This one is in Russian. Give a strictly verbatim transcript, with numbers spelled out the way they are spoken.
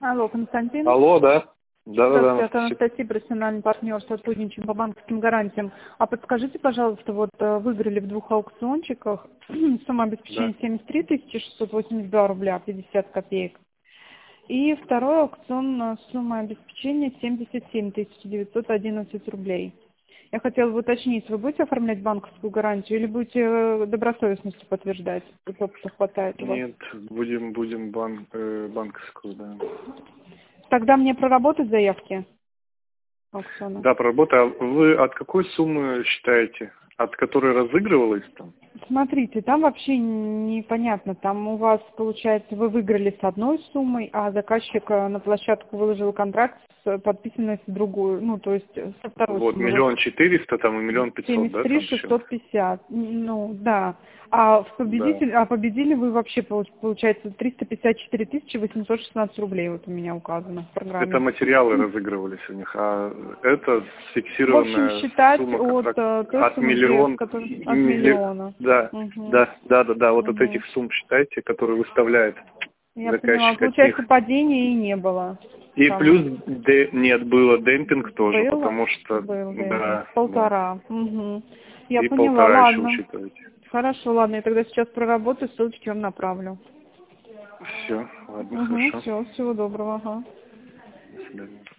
Алло, Константин. Алло, да. Да-да-да. Это Анастасия, профессиональный партнер, сотрудничаем по банковским гарантиям. А подскажите, пожалуйста, вот э, выиграли в двух аукциончиках, сумма обеспечения Да. семьдесят три тысячи шестьсот восемьдесят два рубля пятьдесят копеек. И второй аукцион, э, сумма обеспечения семьдесят семь тысяч девятьсот одиннадцать рублей. Я хотела бы уточнить, вы будете оформлять банковскую гарантию или будете э, добросовестностью подтверждать, сколько опыта хватает у вас? Нет, будем, будем банк, э, банковскую, да. Тогда мне проработать заявки аукциона? Да, проработа. А вы от какой суммы считаете? От которой разыгрывалась там? Смотрите, там вообще непонятно. Там у вас, получается, вы выиграли с одной суммой, а заказчик э, на площадку выложил контракт, с- подписанный с другой, ну, то есть э, со второй Вот, суммой. миллион четыреста там и миллион пятьсот, семьдесят да, три там еще? шестьсот пятьдесят. Ну, да. А в Да. победитель, а победили вы вообще, получ- получается, триста пятьдесят четыре тысячи восемьсот шестнадцать рублей вот у меня указано в Это программе. материалы разыгрывались у них, а это В общем, фиксированная считать сумма от контракта э, той от суммы, где, в миллион, которой, от милли- миллиона. да, Угу. да, да, да, да, вот от Угу. этих сумм считайте, которые выставляет Я поняла. заказчик от Получается, них. падения и не было. И Там плюс де- нет, было демпинг тоже, было? потому что Был, да. да, да. Полтора. Угу. Я И поняла. полтора еще Ладно. учитывайте. Хорошо, ладно. Я тогда сейчас проработаю, ссылочки вам направлю. Все, ладно, Угу. хорошо. Все, всего доброго. Ага. До свидания.